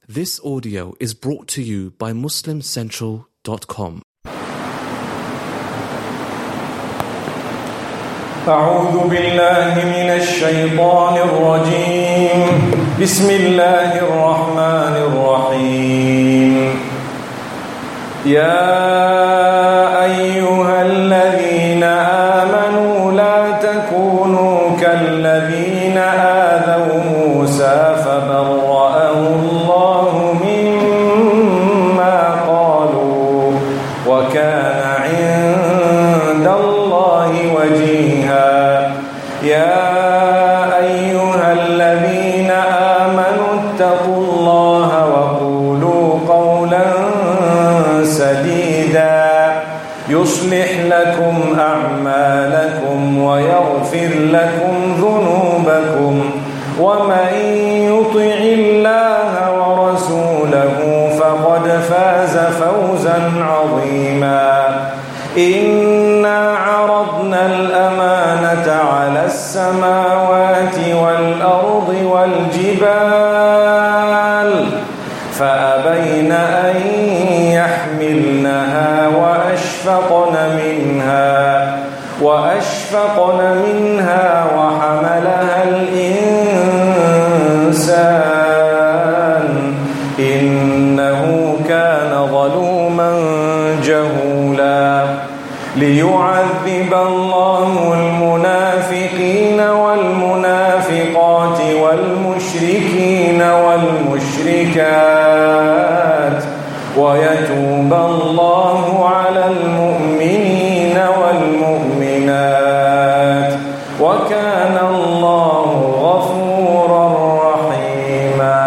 This audio is brought to you by MuslimCentral.com. أعوذ بالله من الشيطان الرجيم بسم الله الرحمن الرحيم يا أيها الذين آمنوا لا تكونوا كالذين آذوا موسى فبرأه الله مما قالوا وكان عند الله وجيها يا أيها الذين آمنوا اتقوا الله وقولوا قولا سديدا يصلح لكم أعمالكم ويغفر لكم ذنوبكم ومن يطع الله ورسوله فقد فاز فوزا عظيما إنا عرضنا الأمانة على السماوات والأرض والجبال فأبين أن يحملنها وأشفقن منها وحملها الإنسان إنه كان ظلوما جهولا ليعذب الله المنافقين والمنافقات والمشركين والمشركات ويتوب الله على المؤمنين والمؤمنات وكان الله غفورا رحيما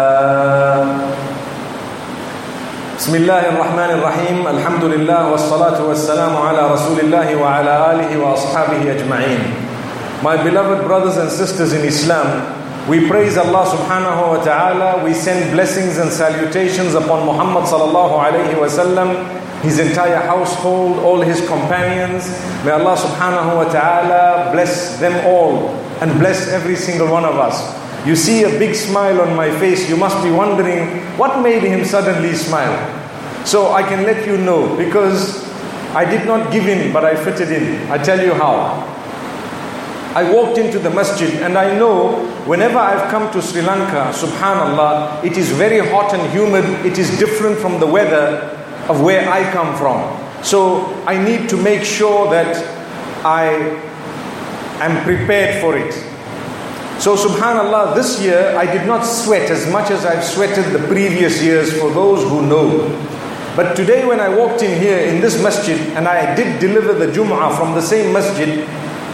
بسم الله الرحمن الرحيم الحمد لله والصلاة والسلام على رسول الله وعلى آله وأصحابه أجمعين. My beloved brothers and sisters in Islam, we praise Allah subhanahu wa ta'ala. We send blessings and salutations upon Muhammad sallallahu alayhi wa sallam, his entire household, all his companions. May Allah subhanahu wa ta'ala bless them all and bless every single one of us. You see a big smile on my face, you must be wondering what made him suddenly smile. So I can let you know, because I did not give in, but I fitted in. I tell you how. I walked into the masjid, and I know whenever I've come to Sri Lanka, subhanallah, it is very hot and humid. It is different from the weather of where I come from. So I need to make sure that I am prepared for it. So subhanallah, this year I did not sweat as much as I've sweated the previous years, for those who know. But today when I walked in here in this masjid, and I did deliver the Jum'ah from the same masjid,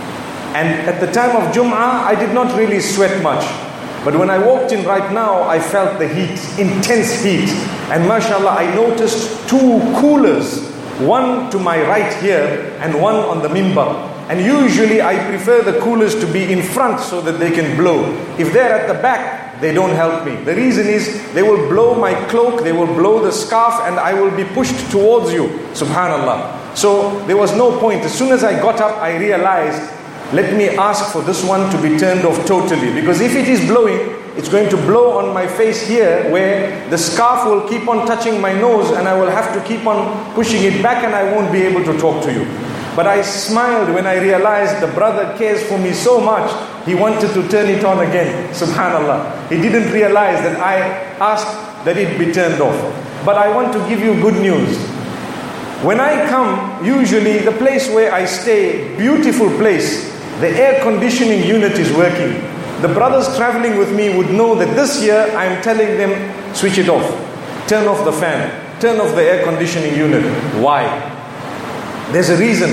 and at the time of Jum'ah, I did not really sweat much. But when I walked in right now, I felt the heat, intense heat. And mashallah, I noticed two coolers, one to my right here and one on the mimbar. And usually I prefer the coolers to be in front so that they can blow. If they're at the back, they don't help me. The reason is they will blow my cloak, they will blow the scarf, and I will be pushed towards you. Subhanallah. So there was no point. As soon as I got up, I realized, let me ask for this one to be turned off totally. Because if it is blowing, it's going to blow on my face here, where the scarf will keep on touching my nose, and I will have to keep on pushing it back, and I won't be able to talk to you. But I smiled when I realized the brother cares for me so much, he wanted to turn it on again. Subhanallah. He didn't realize that I asked that it be turned off. But I want to give you good news. When I come, usually the place where I stay, beautiful place, the air conditioning unit is working. The brothers traveling with me would know that this year I'm telling them, switch it off. Turn off the fan. Turn off the air conditioning unit. Why? There's a reason.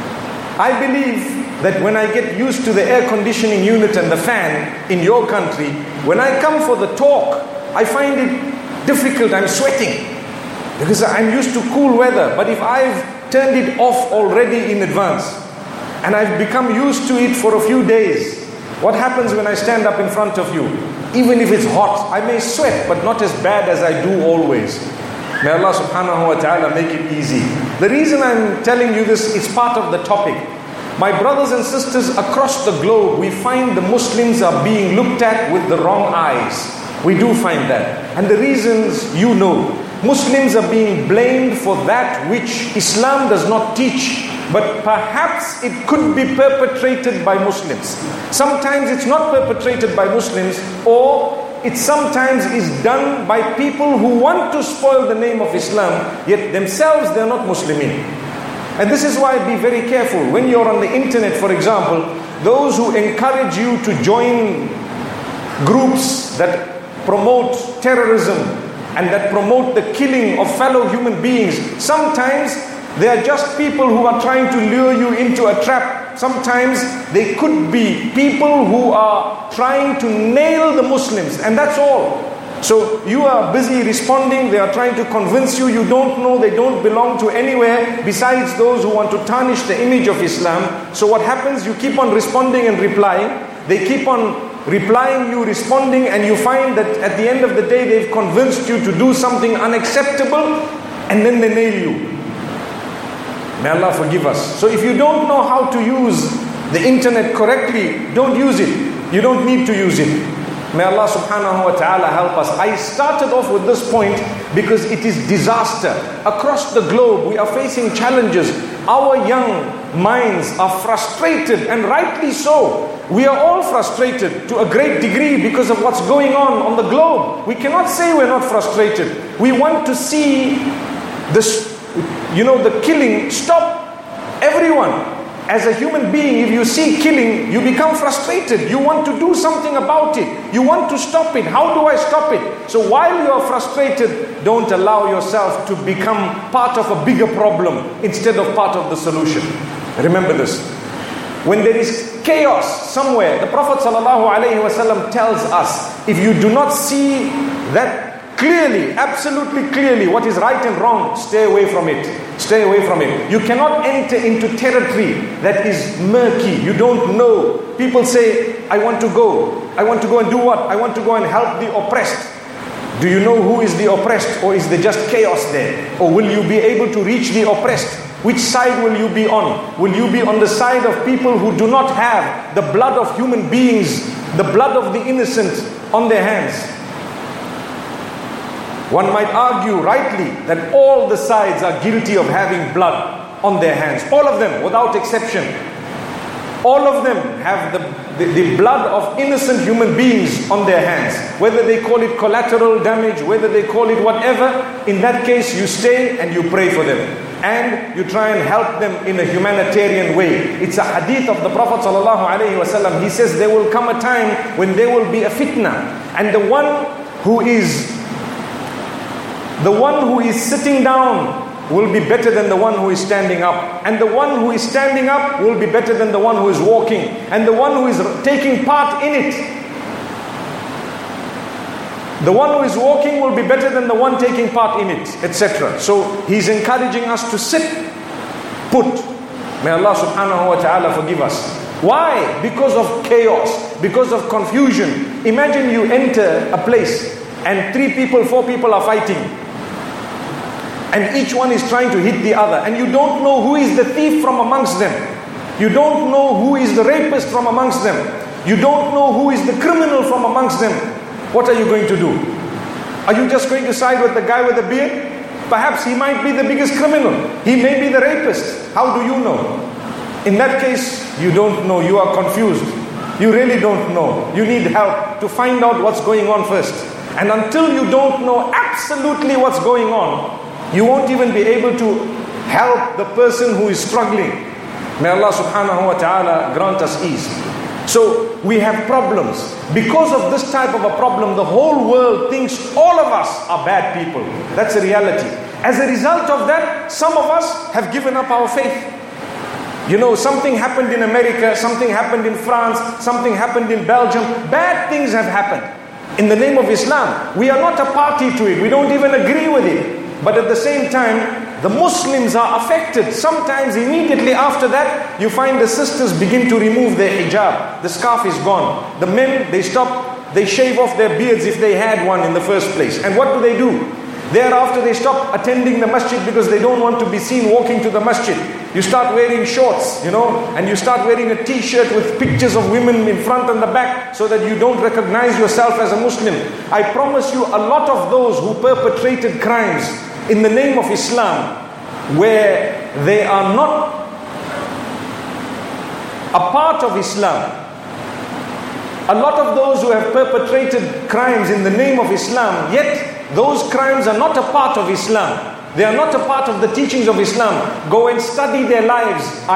I believe that when I get used to the air conditioning unit and the fan in your country, when I come for the talk, I find it difficult. I'm sweating because I'm used to cool weather. But if I've turned it off already in advance and I've become used to it for a few days, what happens when I stand up in front of you? Even if it's hot, I may sweat, but not as bad as I do always. May Allah subhanahu wa ta'ala make it easy. The reason I'm telling you this is part of the topic. My brothers and sisters across the globe, we find the Muslims are being looked at with the wrong eyes. We do find that. And the reasons you know. Muslims are being blamed for that which Islam does not teach, but perhaps it could be perpetrated by Muslims. Sometimes it's not perpetrated by Muslims, or it sometimes is done by people who want to spoil the name of Islam, yet themselves they're not Muslimin. And this is why be very careful. When you're on the internet, for example, those who encourage you to join groups that promote terrorism and that promote the killing of fellow human beings, sometimes they are just people who are trying to lure you into a trap. Sometimes they could be people who are trying to nail the Muslims, and that's all. So you are busy responding, they are trying to convince you don't know, they don't belong to anywhere besides those who want to tarnish the image of Islam. So what happens, you keep on responding and replying, they keep on replying you, responding, and you find that at the end of the day they've convinced you to do something unacceptable, and then they nail you. May Allah forgive us. So if you don't know how to use the internet correctly, don't use it. You don't need to use it. May Allah subhanahu wa ta'ala help us. I started off with this point because it is disaster. Across the globe we are facing challenges. Our young minds are frustrated, and rightly so. We are all frustrated to a great degree because of what's going on the globe. We cannot say we're not frustrated. We want to see this, the killing stop. Everyone. As a human being, if you see killing, you become frustrated. You want to do something about it. You want to stop it. How do I stop it? So while you are frustrated, don't allow yourself to become part of a bigger problem instead of part of the solution. Remember this. When there is chaos somewhere, the Prophet ﷺ tells us, if you do not see that clearly, absolutely clearly, what is right and wrong, stay away from it. Stay away from it. You cannot enter into territory that is murky. You don't know. People say, I want to go. I want to go and do what? I want to go and help the oppressed. Do you know who is the oppressed? Or is there just chaos there? Or will you be able to reach the oppressed? Which side will you be on? Will you be on the side of people who do not have the blood of human beings, the blood of the innocent on their hands? One might argue rightly that all the sides are guilty of having blood on their hands. All of them, without exception. All of them have the blood of innocent human beings on their hands. Whether they call it collateral damage, whether they call it whatever, in that case you stay and you pray for them. And you try and help them in a humanitarian way. It's a hadith of the Prophet ﷺ. He says there will come a time when there will be a fitna. And the one who is sitting down will be better than the one who is standing up. And the one who is standing up will be better than the one who is walking. And the one who is taking part in it, the one who is walking will be better than the one taking part in it, etc. So he's encouraging us to sit put. May Allah subhanahu wa ta'ala forgive us. Why? Because of chaos, because of confusion. Imagine you enter a place and 3 people, 4 people are fighting. And each one is trying to hit the other. And you don't know who is the thief from amongst them. You don't know who is the rapist from amongst them. You don't know who is the criminal from amongst them. What are you going to do? Are you just going to side with the guy with the beard? Perhaps he might be the biggest criminal. He may be the rapist. How do you know? In that case, you don't know. You are confused. You really don't know. You need help to find out what's going on first. And until you don't know absolutely what's going on, you won't even be able to help the person who is struggling. May Allah subhanahu wa ta'ala grant us ease. So we have problems. Because of this type of a problem, the whole world thinks all of us are bad people. That's a reality. As a result of that, some of us have given up our faith. Something happened in America, something happened in France, something happened in Belgium. Bad things have happened in the name of Islam. We are not a party to it. We don't even agree with it. But at the same time, the Muslims are affected. Sometimes immediately after that, you find the sisters begin to remove their hijab. The scarf is gone. The men, they stop, they shave off their beards if they had one in the first place. And what do? Thereafter they stop attending the masjid because they don't want to be seen walking to the masjid. You start wearing shorts, and you start wearing a t-shirt with pictures of women in front and the back so that you don't recognize yourself as a Muslim. I promise you, a lot of those who perpetrated crimes in the name of Islam, where they are not a part of Islam, a lot of those who have perpetrated crimes in the name of Islam, yet those crimes are not a part of Islam. They are not a part of the teachings of Islam. Go and study their lives. I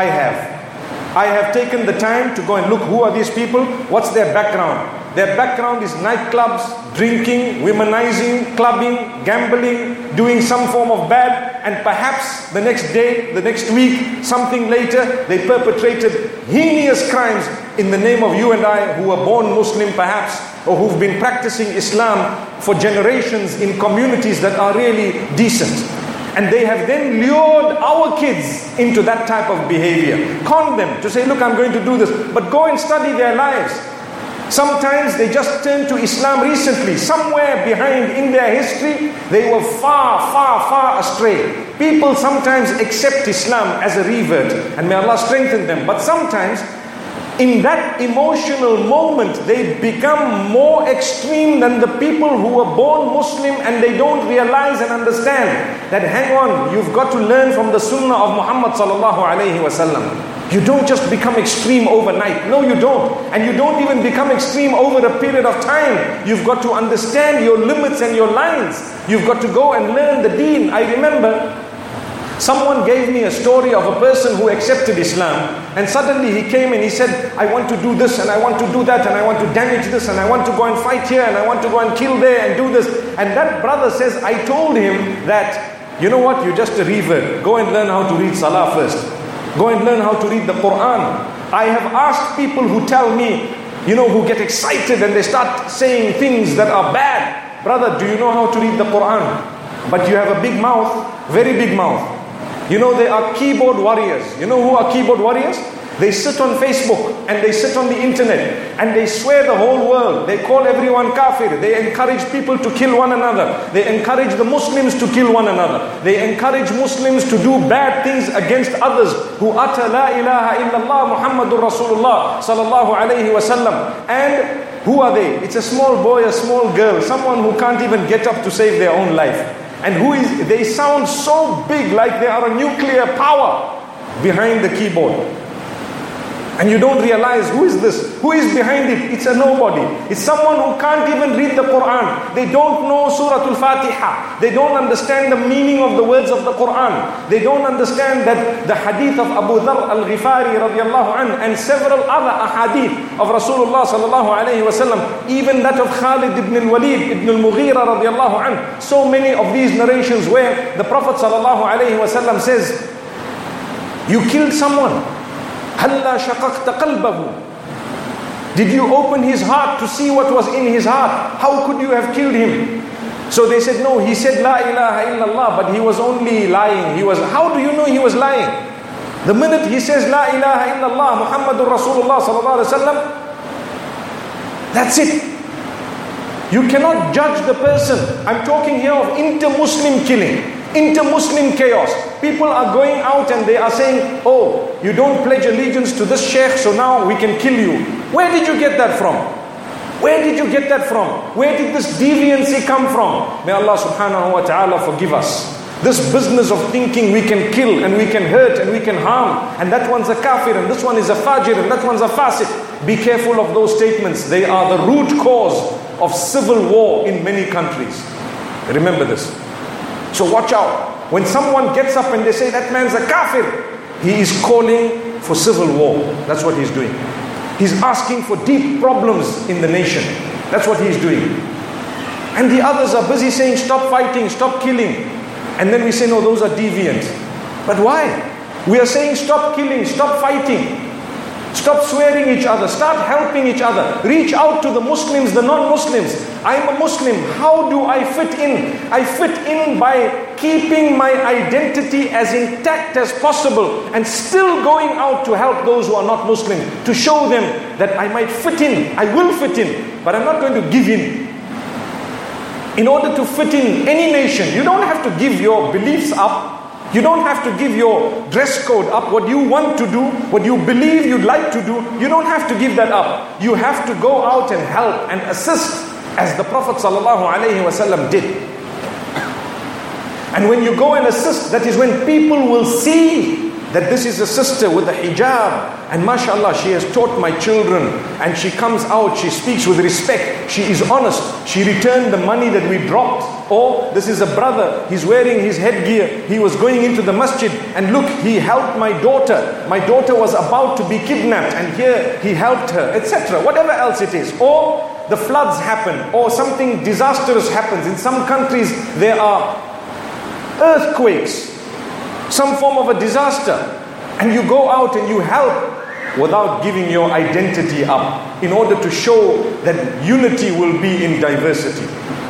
have taken the time to go and look, who are these people? What's their background? Their background is nightclubs, drinking, womanizing, clubbing, gambling, doing some form of bad, and perhaps the next day, the next week, something later, they perpetrated heinous crimes in the name of you and I, who were born Muslim perhaps, or who've been practicing Islam for generations in communities that are really decent. And they have then lured our kids into that type of behavior. Con them to say, look, I'm going to do this. But go and study their lives. Sometimes they just turned to Islam recently. Somewhere behind in their history, they were far, far, far astray. People sometimes accept Islam as a revert, and may Allah strengthen them. But sometimes, in that emotional moment, they become more extreme than the people who were born Muslim, and they don't realize and understand that, hang on, you've got to learn from the sunnah of Muhammad sallallahu alayhi wasallam. You don't just become extreme overnight. No, you don't. And you don't even become extreme over a period of time. You've got to understand your limits and your lines. You've got to go and learn the deen. I remember someone gave me a story of a person who accepted Islam, and suddenly he came and he said, I want to do this and I want to do that and I want to damage this and I want to go and fight here and I want to go and kill there and do this. And that brother says, I told him that, you know what, you're just a revert. Go and learn how to read Salah first. Go and learn how to read the Quran. I have asked people who tell me, who get excited and they start saying things that are bad. Brother, do you know how to read the Quran? But you have a big mouth, very big mouth. They are keyboard warriors. You know who are keyboard warriors? They sit on Facebook and they sit on the internet and they swear the whole world. They call everyone kafir. They encourage people to kill one another. They encourage the Muslims to kill one another. They encourage Muslims to do bad things against others who utter la ilaha illallah Muhammadur Rasulullah sallallahu alayhi wasallam. And who are they? It's a small boy, a small girl, someone who can't even get up to save their own life. And they sound so big, like they are a nuclear power behind the keyboard. And you don't realize, who is this? Who is behind it? It's a nobody. It's someone who can't even read the Quran. They don't know Surah Al-Fatiha. They don't understand the meaning of the words of the Quran. They don't understand that the hadith of Abu Dharr al-Ghifari radiallahu anh and several other ahadith of Rasulullah sallallahu alayhi wasallam, even that of Khalid ibn al-Walid ibn al-Mughira radiallahu anh. So many of these narrations where the Prophet sallallahu alayhi wasallam says, you killed someone. هَلَّا شَقَقْتَ قَلْبَهُ. Did you open his heart to see what was in his heart? How could you have killed him? So they said, no, he said La ilaha illallah, but he was only lying. How do you know he was lying? The minute he says La ilaha illallah Muhammadur Rasulullah sallallahu alaihi wasallam, that's it. You cannot judge the person. I'm talking here of inter-Muslim killing, inter-Muslim chaos. People are going out and they are saying, oh, you don't pledge allegiance to this sheikh, so now we can kill you. Where did you get that from? Where did you get that from? Where did this deviancy come from? May Allah subhanahu wa ta'ala forgive us. This business of thinking we can kill and we can hurt and we can harm, and that one's a kafir and this one is a fajir and that one's a fasik. Be careful of those statements. They are the root cause of civil war in many countries. Remember this. So watch out. When someone gets up and they say that man's a kafir, he is calling for civil war. That's what he's doing. He's asking for deep problems in the nation. That's what he's doing. And the others are busy saying stop fighting, stop killing. And then we say no, those are deviant. But why? We are saying stop killing, stop fighting. Stop swearing each other. Start helping each other. Reach out to the Muslims, the non-Muslims. I'm a Muslim. How do I fit in? I fit in by keeping my identity as intact as possible and still going out to help those who are not Muslim, to show them that I might fit in. I will fit in, but I'm not going to give in. In order to fit in any nation, you don't have to give your beliefs up. You don't have to give your dress code up. What you want to do, what you believe you'd like to do, you don't have to give that up. You have to go out and help and assist, as the Prophet ﷺ did. And when you go and assist, that is when people will see that this is a sister with a hijab, and mashallah, she has taught my children, and she comes out, she speaks with respect, she is honest, she returned the money that we dropped. Or this is a brother, he's wearing his headgear, he was going into the masjid, and look, he helped my daughter was about to be kidnapped, and here he helped her, etc. Whatever else it is. Or the floods happen, or something disastrous happens. In some countries there are earthquakes, some form of a disaster, and you go out and you help without giving your identity up, in order to show that unity will be in diversity.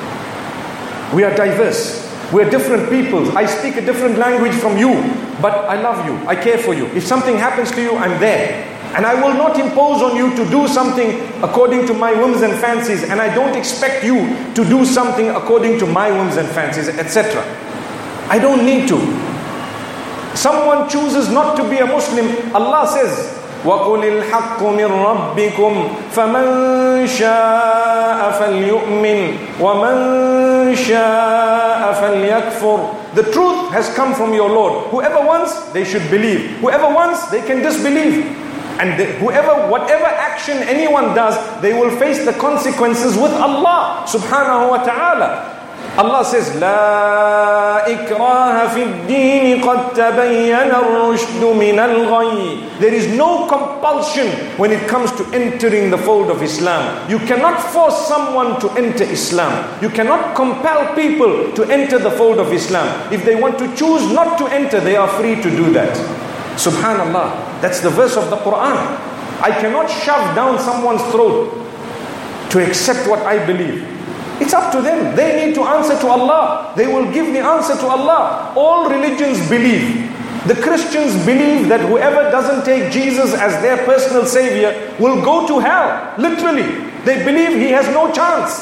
We are diverse. We are different peoples. I speak a different language from you, but I love you. I care for you. If something happens to you, I'm there. And I will not impose on you to do something according to my whims and fancies, and I don't expect you to do something according to my whims and fancies, etc. I don't need to. Someone chooses not to be a Muslim, Allah says, وَقُلِ الْحَقُّ مِنْ رَبِّكُمْ فَمَنْ شَاءَ فَلْيُؤْمِنْ وَمَنْ شَاءَ فَلْيَكْفُرْ. The truth has come from your Lord. Whoever wants, they should believe. Whoever wants, they can disbelieve. And whatever action anyone does, they will face the consequences with Allah subhanahu wa ta'ala. Allah says, لا إكراه في الدين قد تبين الرشد من الغي. There is no compulsion when it comes to entering the fold of Islam. You cannot force someone to enter Islam. You cannot compel people to enter the fold of Islam. If they want to choose not to enter, they are free to do that. Subhanallah. That's the verse of the Quran. I cannot shove down someone's throat to accept what I believe. It's up to them. They need to answer to Allah. They will give the answer to Allah. All religions believe. The Christians believe that whoever doesn't take Jesus as their personal savior will go to hell. Literally. They believe he has no chance.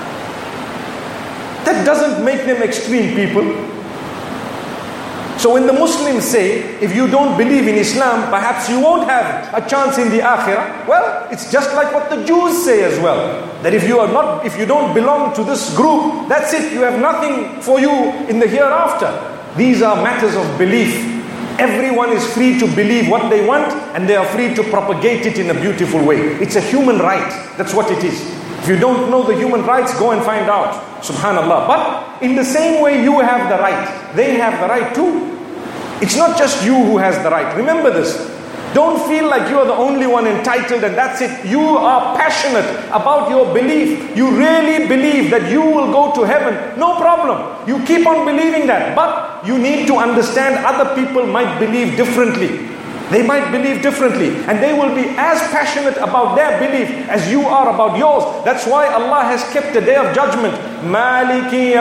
That doesn't make them extreme people. So when the Muslims say, if you don't believe in Islam, perhaps you won't have a chance in the akhirah. Well, it's just like what the Jews say as well. That if you don't belong to this group, that's it. You have nothing for you in the hereafter. These are matters of belief. Everyone is free to believe what they want, and they are free to propagate it in a beautiful way. It's a human right. That's what it is. If you don't know the human rights, go and find out. Subhanallah. But in the same way you have the right, they have the right too. It's not just you who has the right. Remember this. Don't feel like you are the only one entitled and that's it. You are passionate about your belief. You really believe that you will go to heaven. No problem. You keep on believing that. But you need to understand other people might believe differently. They might believe differently, and they will be as passionate about their belief as you are about yours. That's why Allah has kept the day of judgment. Maliki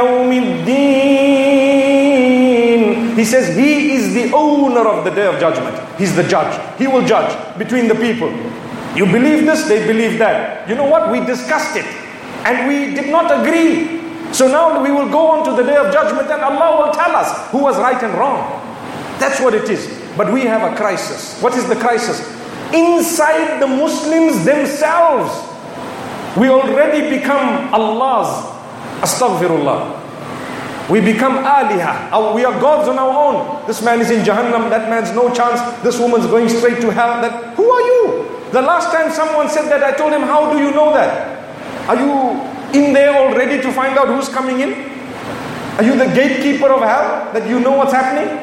yawmiddin. He says He is the owner of the day of judgment. He's the judge. He will judge between the people. You believe this, they believe that. You know what? We discussed it, and we did not agree. So now we will go on to the day of judgment, and Allah will tell us who was right and wrong. That's what it is. But we have a crisis. What is the crisis? Inside the Muslims themselves, we already become Allah's. Astaghfirullah. We become aliha. We are gods on our own. This man is in Jahannam. That man's no chance. This woman's going straight to hell. Who are you? The last time someone said that, I told him, how do you know that? Are you in there already to find out who's coming in? Are you the gatekeeper of hell, that you know what's happening?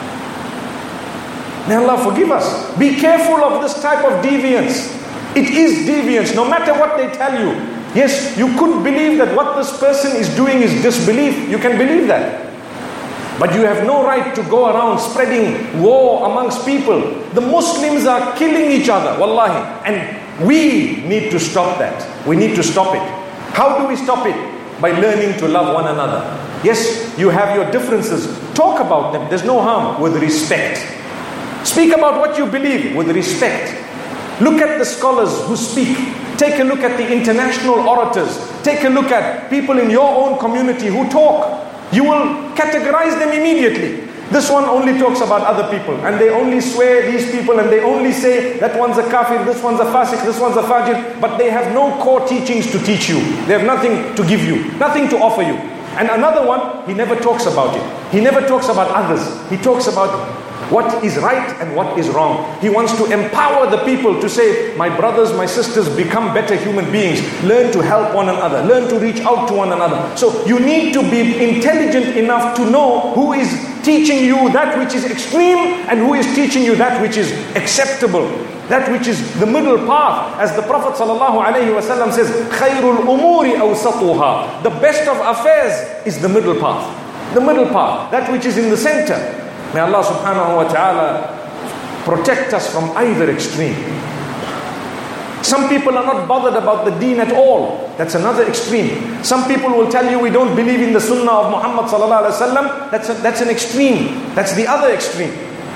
May Allah forgive us. Be careful of this type of deviance. It is deviance, no matter what they tell you. Yes, you could believe that what this person is doing is disbelief. You can believe that. But you have no right to go around spreading war amongst people. The Muslims are killing each other, wallahi. And we need to stop that. We need to stop it. How do we stop it? By learning to love one another. Yes, you have your differences. Talk about them. There's no harm, with respect. Speak about what you believe with respect. Look at the scholars who speak. Take a look at the international orators. Take a look at people in your own community who talk. You will categorize them immediately. This one only talks about other people, and they only swear these people, and they only say that one's a kafir, this one's a fasiq, this one's a fajir, but they have no core teachings to teach you. They have nothing to give you, nothing to offer you. And another one, he never talks about it. He never talks about others. He talks about what is right and what is wrong. He wants to empower the people to say, my brothers, my sisters, become better human beings. Learn to help one another. Learn to reach out to one another. So you need to be intelligent enough to know who is teaching you that which is extreme and who is teaching you that which is acceptable. That which is the middle path. As the Prophet ﷺ says, خَيْرُ الْأُمُورِ أَوْسَطُهَا. The best of affairs is the middle path. The middle path. That which is in the center. May Allah subhanahu wa ta'ala protect us from either extreme. Some people are not bothered about the deen at all. That's another extreme. Some people will tell you we don't believe in the sunnah of Muhammad sallallahu alaihi wasallam. That's an extreme. That's the other extreme.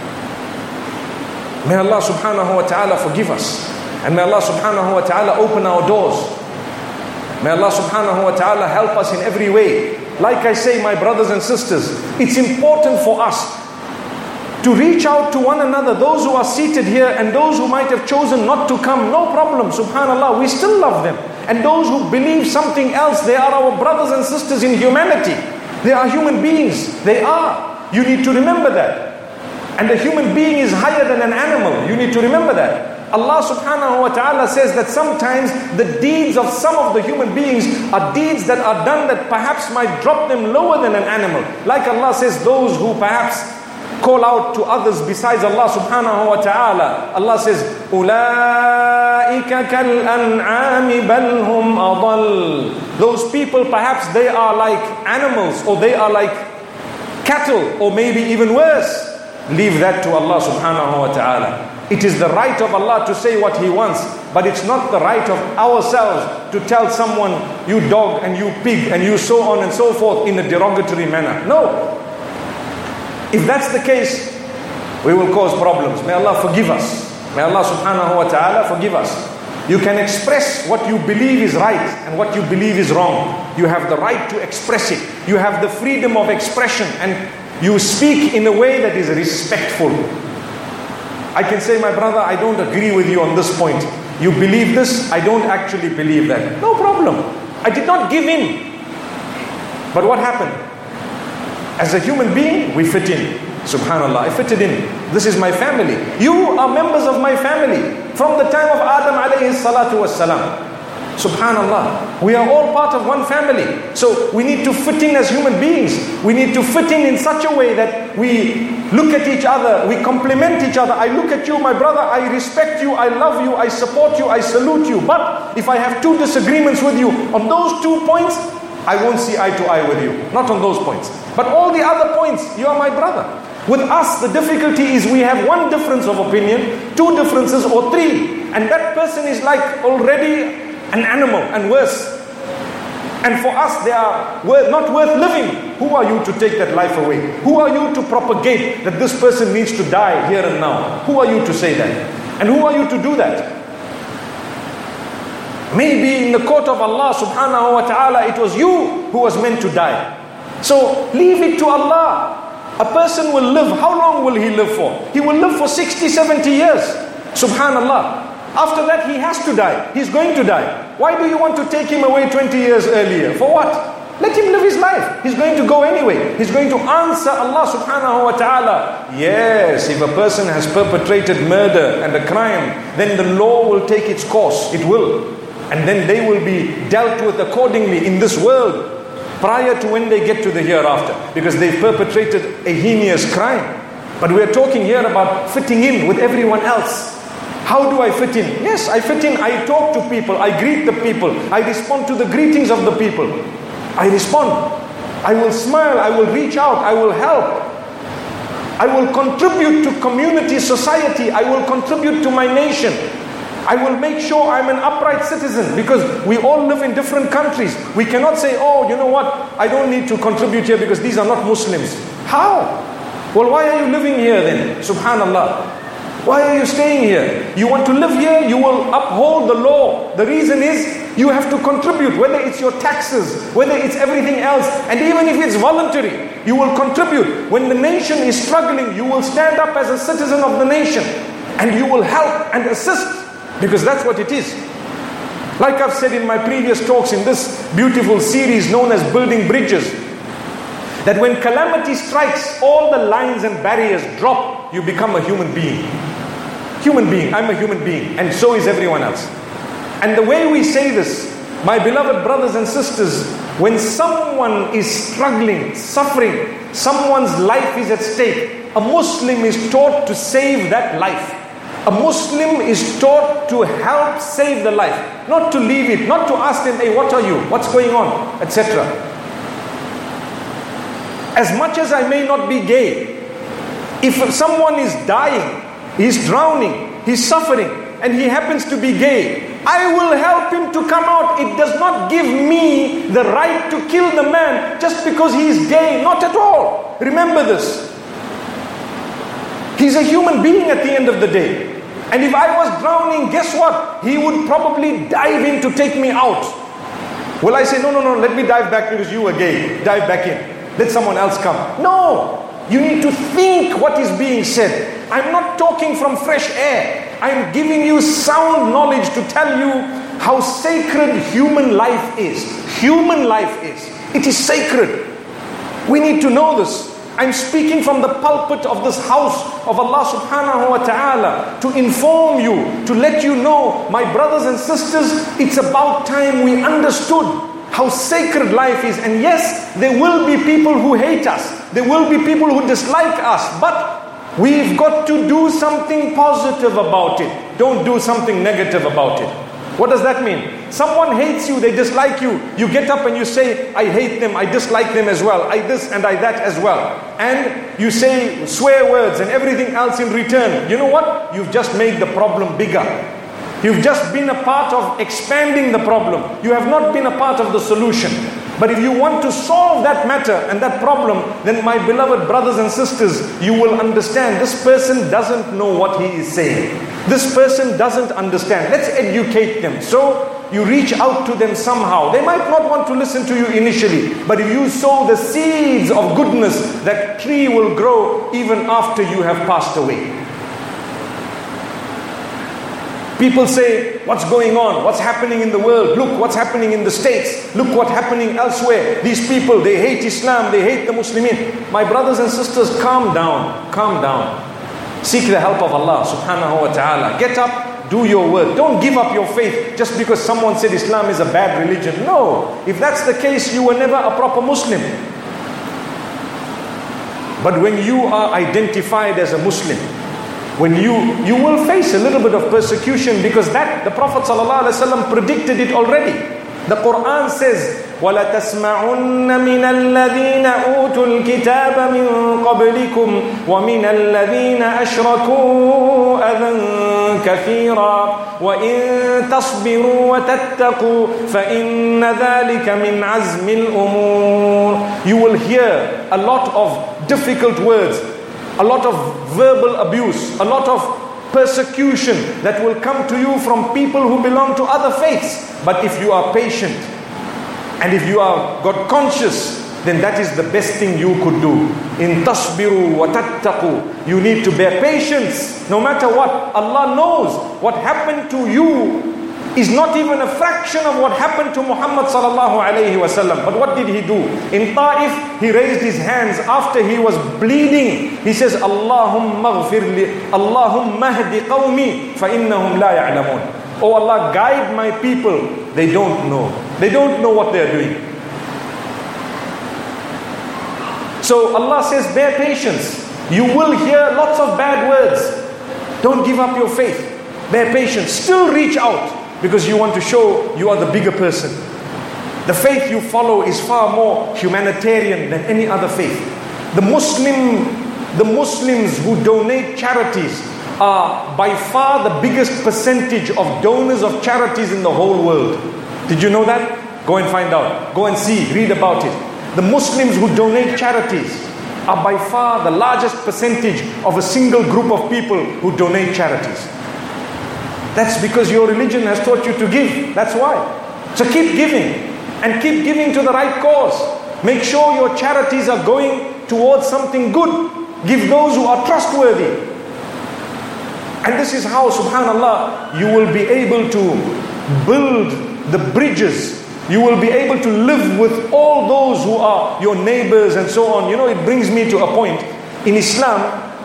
May Allah subhanahu wa ta'ala forgive us. And may Allah subhanahu wa ta'ala open our doors. May Allah subhanahu wa ta'ala help us in every way. Like I say, my brothers and sisters, it's important for us to reach out to one another, those who are seated here and those who might have chosen not to come, no problem, subhanallah, we still love them. And those who believe something else, they are our brothers and sisters in humanity. They are human beings, they are. You need to remember that. And a human being is higher than an animal, you need to remember that. Allah subhanahu wa ta'ala says that sometimes the deeds of some of the human beings are deeds that are done that perhaps might drop them lower than an animal. Like Allah says, those who perhaps call out to others besides Allah subhanahu wa ta'ala. Allah says, أُولَٰئِكَ كَالْأَنْعَامِ بَلْ هُمْ أَضَلُّ. Those people, perhaps they are like animals, or they are like cattle, or maybe even worse. Leave that to Allah subhanahu wa ta'ala. It is the right of Allah to say what He wants, but it's not the right of ourselves to tell someone, you dog and you pig and you so on and so forth in a derogatory manner. No. If that's the case, we will cause problems. May Allah forgive us. May Allah subhanahu wa ta'ala forgive us. You can express what you believe is right and what you believe is wrong. You have the right to express it. You have the freedom of expression, and you speak in a way that is respectful. I can say, my brother, I don't agree with you on this point. You believe this, I don't actually believe that. No problem. I did not give in. But what happened? As a human being, we fit in. Subhanallah, I fitted in. This is my family. You are members of my family. From the time of Adam alayhi salatu wassalam. Subhanallah. We are all part of one family. So we need to fit in as human beings. We need to fit in such a way that we look at each other, we complement each other. I look at you, my brother, I respect you, I love you, I support you, I salute you. But if I have two disagreements with you on those 2 points, I won't see eye to eye with you. Not on those points. But all the other points, you are my brother. With us, the difficulty is we have one difference of opinion, 2 differences or 3. And that person is like already an animal and worse. And for us, they are not worth living. Who are you to take that life away? Who are you to propagate that this person needs to die here and now? Who are you to say that? And who are you to do that? Maybe in the court of Allah subhanahu wa ta'ala, it was you who was meant to die. So leave it to Allah. A person will live. How long will he live for? He will live for 60, 70 years. Subhanallah. After that, he has to die. He's going to die. Why do you want to take him away 20 years earlier? For what? Let him live his life. He's going to go anyway. He's going to answer Allah subhanahu wa ta'ala. Yes, if a person has perpetrated murder and a crime, then the law will take its course. It will. And then they will be dealt with accordingly in this world, prior to when they get to the hereafter, because they've perpetrated a heinous crime. But we are talking here about fitting in with everyone else. How do I fit in? Yes, I fit in. I talk to people. I greet the people. I respond to the greetings of the people. I respond. I will smile. I will reach out. I will help. I will contribute to community, society. I will contribute to my nation. I will make sure I'm an upright citizen, because we all live in different countries. We cannot say, oh, you know what? I don't need to contribute here because these are not Muslims. How? Well, why are you living here then? Subhanallah. Why are you staying here? You want to live here, you will uphold the law. The reason is you have to contribute, whether it's your taxes, whether it's everything else, and even if it's voluntary, you will contribute. When the nation is struggling, you will stand up as a citizen of the nation and you will help and assist, because that's what it is. Like I've said in my previous talks in this beautiful series known as Building Bridges, that when calamity strikes, all the lines and barriers drop, you become a human being. Human being, I'm a human being, and so is everyone else. And the way we say this, my beloved brothers and sisters, when someone is struggling, suffering, someone's life is at stake, a Muslim is taught to save that life. A Muslim is taught to help save the life, not to leave it, not to ask them, hey, what are you? What's going on? Etc. As much as I may not be gay, if someone is dying, he's drowning, he's suffering, and he happens to be gay, I will help him to come out. It does not give me the right to kill the man just because he is gay. Not at all. Remember this. He's a human being at the end of the day. And if I was drowning, guess what? He would probably dive in to take me out. Will I say, no, let me dive back because you were gay. Dive back in. Let someone else come. No. You need to think what is being said. I'm not talking from fresh air. I'm giving you sound knowledge to tell you how sacred human life is. Human life is. It is sacred. We need to know this. I'm speaking from the pulpit of this house of Allah subhanahu wa ta'ala to inform you, to let you know, my brothers and sisters, it's about time we understood how sacred life is. And yes, there will be people who hate us. There will be people who dislike us. But we've got to do something positive about it. Don't do something negative about it. What does that mean? Someone hates you, they dislike you. You get up and you say, I hate them, I dislike them as well. I this and I that as well. And you say swear words and everything else in return. You know what? You've just made the problem bigger. You've just been a part of expanding the problem. You have not been a part of the solution. But if you want to solve that matter and that problem, then my beloved brothers and sisters, you will understand this person doesn't know what he is saying. This person doesn't understand. Let's educate them. So you reach out to them somehow. They might not want to listen to you initially, but if you sow the seeds of goodness, that tree will grow even after you have passed away. People say, what's going on? What's happening in the world? Look what's happening in the States. Look what's happening elsewhere. These people, they hate Islam. They hate the Muslimin. My brothers and sisters, calm down. Calm down. Seek the help of Allah subhanahu wa ta'ala. Get up, do your work. Don't give up your faith just because someone said Islam is a bad religion. No. If that's the case, you were never a proper Muslim. But when you are identified as a Muslim, when you will face a little bit of persecution, because that the Prophet ﷺ predicted it already. The Quran says, وَلَتَسْمَعُنَّ مِنَ الَّذِينَ أُوتُوا الْكِتَابَ مِنْ قَبْلِكُمْ وَمِنَ الَّذِينَ أَشْرَكُوا أَذًى كَثِيرًا وَإِن تَصْبِرُوا وَتَتَّقُوا فَإِنَّ ذَلِكَ مِنْ عَزْمِ الْأُمُورِ. You will hear a lot of difficult words, a lot of verbal abuse, a lot of persecution that will come to you from people who belong to other faiths. But if you are patient and if you are God conscious, then that is the best thing you could do. In tasbiru wa tattaqu, you need to bear patience no matter what. Allah knows what happened to you is not even a fraction of what happened to Muhammad sallallahu alayhi wasallam. But what did he do? In Ta'if, he raised his hands after he was bleeding. He says, Allahumma ghfirli, Allahumma hdi qawmi, fa innahum la ya'lamun. Oh Allah, guide my people. They don't know. They don't know what they are doing. So Allah says, bear patience. You will hear lots of bad words. Don't give up your faith. Bear patience. Still reach out. Because you want to show you are the bigger person. The faith you follow is far more humanitarian than any other faith. The Muslims who donate charities are by far the biggest percentage of donors of charities in the whole world. Did you know that? Go and find out. Go and see, read about it. The Muslims who donate charities, are by far the largest percentage of a single group of people who donate charities. That's because your religion has taught you to give. That's why. So keep giving, and keep giving to the right cause. Make sure your charities are going towards something good. Give those who are trustworthy. And this is how, subhanallah, you will be able to build the bridges. You will be able to live with all those who are your neighbors and so on. You know, it brings me to a point. In Islam,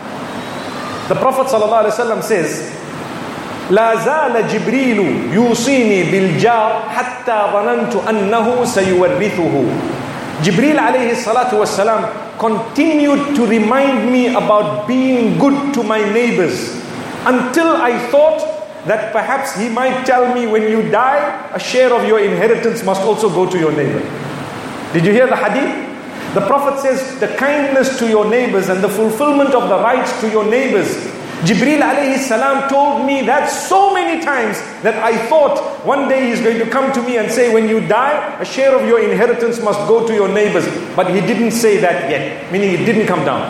the Prophet ﷺ says, لا زال جبريل يوصيني بالجار حتى ظننت أنه سيورثه. Jibreel alayhi salatu wasalam continued to remind me about being good to my neighbors until I thought that perhaps he might tell me, when you die, a share of your inheritance must also go to your neighbor. Did you hear the hadith? The Prophet says the kindness to your neighbors and the fulfillment of the rights to your neighbors. Jibreel alayhi salam told me that so many times that I thought one day he's going to come to me and say, when you die, a share of your inheritance must go to your neighbors. But he didn't say that yet, meaning it didn't come down.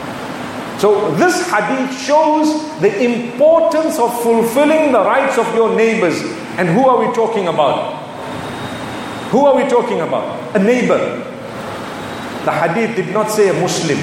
So this hadith shows the importance of fulfilling the rights of your neighbors. And who are we talking about? Who are we talking about? A neighbor. The hadith did not say a Muslim.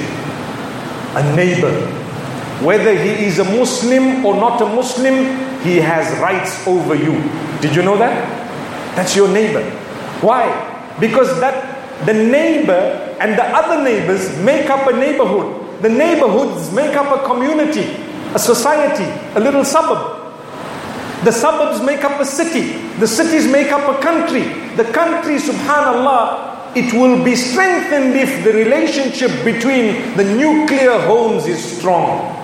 A neighbor. Whether he is a Muslim or not a Muslim, he has rights over you. Did you know that? That's your neighbor. Why? Because the neighbor and the other neighbors make up a neighborhood. The neighborhoods make up a community, a society, a little suburb. The suburbs make up a city. The cities make up a country. The country, subhanallah, it will be strengthened if the relationship between the nuclear homes is strong.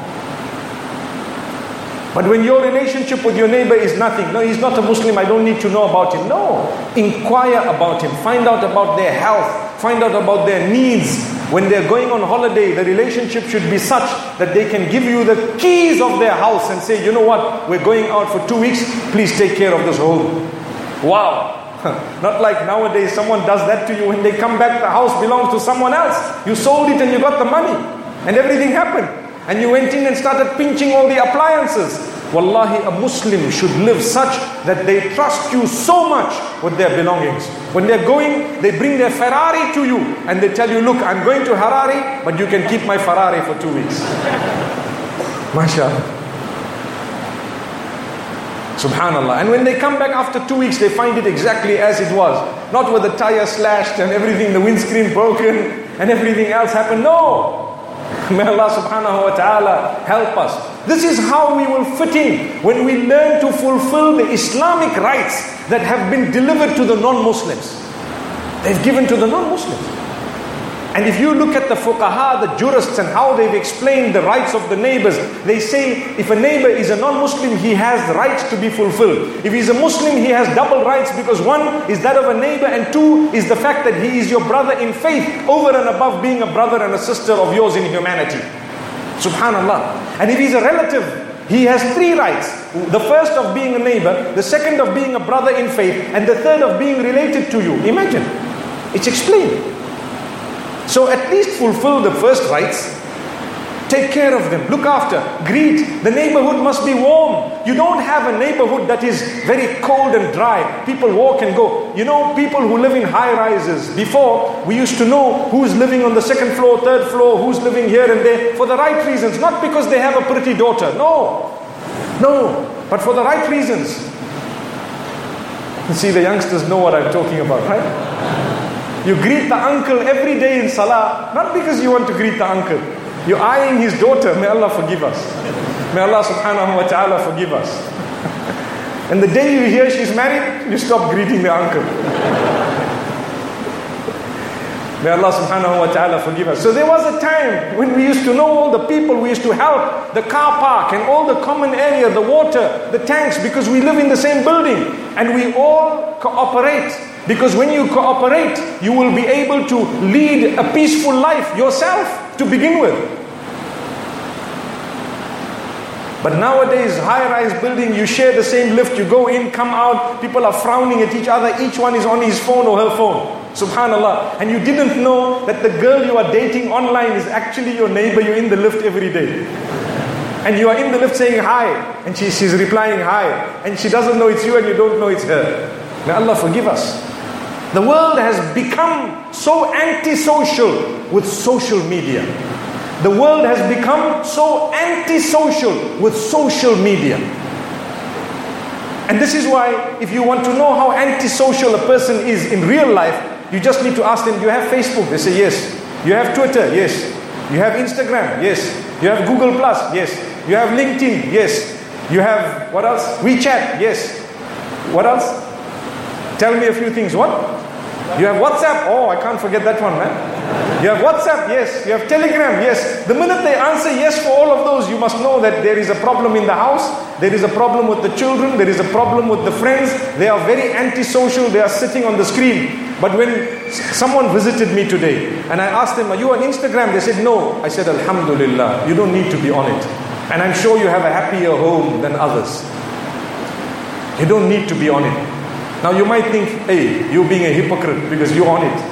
But when your relationship with your neighbor is nothing, no, he's not a Muslim, I don't need to know about him. No, inquire about him, find out about their health, find out about their needs. When they're going on holiday, the relationship should be such that they can give you the keys of their house and say, you know what, we're going out for 2 weeks, please take care of this home. Wow. Not like nowadays someone does that to you. When they come back, the house belongs to someone else. You sold it and you got the money and everything happened. And you went in and started pinching all the appliances. Wallahi, a Muslim should live such that they trust you so much with their belongings. When they're going, they bring their Ferrari to you and they tell you, look, I'm going to Harare, but you can keep my Ferrari for 2 weeks. MashaAllah. Subhanallah. And when they come back after 2 weeks, they find it exactly as it was. Not with the tire slashed and everything, the windscreen broken and everything else happened. No. May Allah subhanahu wa ta'ala help us. This is how we will fit in when we learn to fulfill the Islamic rights that have been delivered to the non-Muslims. They've given to the non-Muslims. And if you look at the fuqaha, the jurists, and how they've explained the rights of the neighbors, they say if a neighbor is a non-Muslim, he has rights to be fulfilled. If he's a Muslim, he has double rights, because one is that of a neighbor, and two is the fact that he is your brother in faith, over and above being a brother and a sister of yours in humanity. Subhanallah. And if he's a relative, he has three rights. The first of being a neighbor, the second of being a brother in faith, and the third of being related to you. Imagine. It's explained. So at least fulfill the first rights. Take care of them. Look after. Greet. The neighborhood must be warm. You don't have a neighborhood that is very cold and dry. People walk and go. You know, people who live in high rises. Before, we used to know who's living on the second floor, third floor, who's living here and there, for the right reasons. Not because they have a pretty daughter. No. But for the right reasons. You see, the youngsters know what I'm talking about, right? You greet the uncle every day in salah, not because you want to greet the uncle. You're eyeing his daughter. May Allah forgive us. May Allah subhanahu wa ta'ala forgive us. And the day you hear she's married, you stop greeting the uncle. May Allah subhanahu wa ta'ala forgive us. So there was a time when we used to know all the people, we used to help the car park and all the common area, the water, the tanks, because we live in the same building. And we all cooperate. Because when you cooperate, you will be able to lead a peaceful life yourself to begin with. But nowadays, high-rise building, you share the same lift, you go in, come out, people are frowning at each other, each one is on his phone or her phone. Subhanallah. And you didn't know that the girl you are dating online is actually your neighbor. You're in the lift every day. And you are in the lift saying hi, and she's replying hi, and she doesn't know it's you and you don't know it's her. May Allah forgive us. The world has become so antisocial with social media. The world has become so antisocial with social media. And this is why, if you want to know how antisocial a person is in real life, you just need to ask them, do you have Facebook? They say yes. You have Twitter? Yes. You have Instagram? Yes. You have Google Plus? Yes. You have LinkedIn? Yes. You have, what else? WeChat? Yes. What else? Tell me a few things. What? You have WhatsApp? Oh, I can't forget that one, man. You have WhatsApp? Yes. You have Telegram? Yes. The minute they answer yes for all of those, you must know that there is a problem in the house. There is a problem with the children. There is a problem with the friends. They are very antisocial. They are sitting on the screen. But when someone visited me today and I asked them, are you on Instagram? They said, no. I said, Alhamdulillah, you don't need to be on it. And I'm sure you have a happier home than others. You don't need to be on it. Now you might think, hey, you're being a hypocrite because you're on it.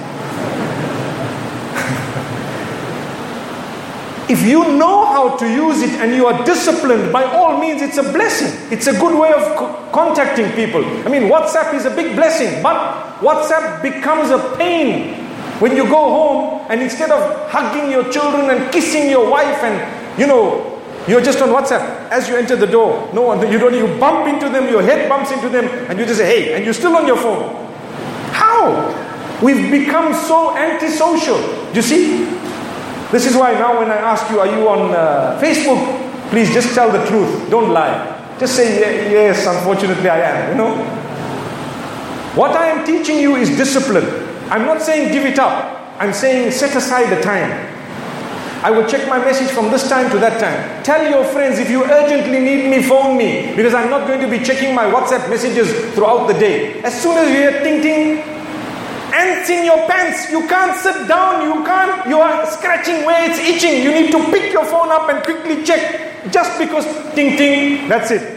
If you know how to use it and you are disciplined, by all means, it's a blessing. It's a good way of contacting people. I mean, WhatsApp is a big blessing, but WhatsApp becomes a pain when you go home and instead of hugging your children and kissing your wife and, you're just on WhatsApp as you enter the door. No one, you bump into them, your head bumps into them, and you just say, hey, and you're still on your phone. How? We've become so antisocial. Do you see? This is why now when I ask you, are you on Facebook? Please just tell the truth. Don't lie. Just say, yes, unfortunately I am. What I am teaching you is discipline. I'm not saying give it up. I'm saying set aside the time. I will check my message from this time to that time. Tell your friends, if you urgently need me, phone me. Because I'm not going to be checking my WhatsApp messages throughout the day. As soon as you hear ting ting, ants in your pants, you can't sit down, you are scratching where it's itching. You need to pick your phone up and quickly check. Just because ting ting, that's it.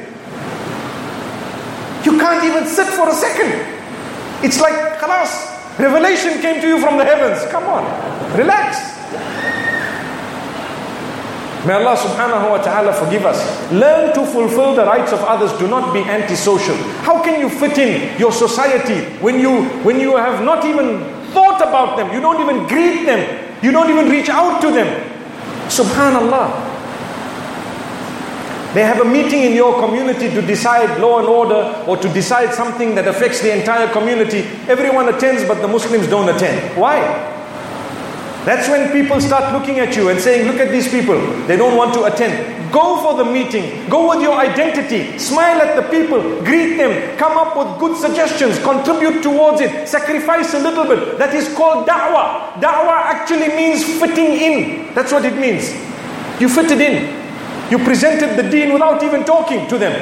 You can't even sit for a second. It's like, khalas, revelation came to you from the heavens. Come on, relax. May Allah subhanahu wa ta'ala forgive us. Learn to fulfill the rights of others. Do not be antisocial. How can you fit in your society when you have not even thought about them? You don't even greet them. You don't even reach out to them. Subhanallah. They have a meeting in your community to decide law and order or to decide something that affects the entire community. Everyone attends, but the Muslims don't attend. Why? That's when people start looking at you and saying, look at these people, they don't want to attend. Go for the meeting, go with your identity, smile at the people, greet them, come up with good suggestions, contribute towards it, sacrifice a little bit. That is called da'wah. Da'wah actually means fitting in. That's what it means. You fitted in. You presented the deen without even talking to them.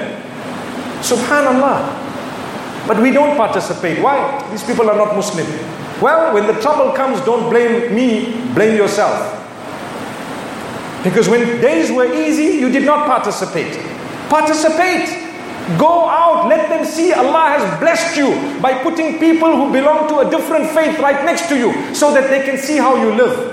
Subhanallah. But we don't participate. Why? These people are not Muslim. Well, when the trouble comes, don't blame me, blame yourself. Because when days were easy, you did not participate. Participate. Go out, let them see Allah has blessed you by putting people who belong to a different faith right next to you so that they can see how you live.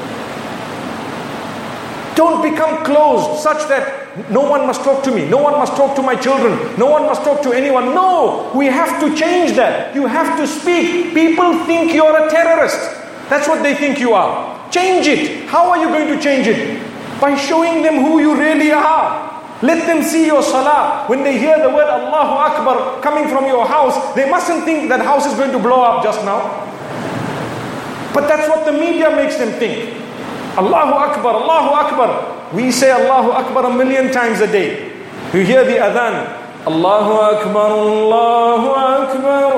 Don't become closed such that no one must talk to me, no one must talk to my children, no one must talk to anyone. No, we have to change that. You have to speak. People think you're a terrorist. That's what they think you are. Change it. How are you going to change it? By showing them who you really are. Let them see your salah. When they hear the word Allahu Akbar coming from your house, they mustn't think that house is going to blow up just now. But that's what the media makes them think. Allahu Akbar, Allahu Akbar. We say Allahu Akbar 1,000,000 times a day. You hear the adhan. Allahu Akbar, Allahu Akbar,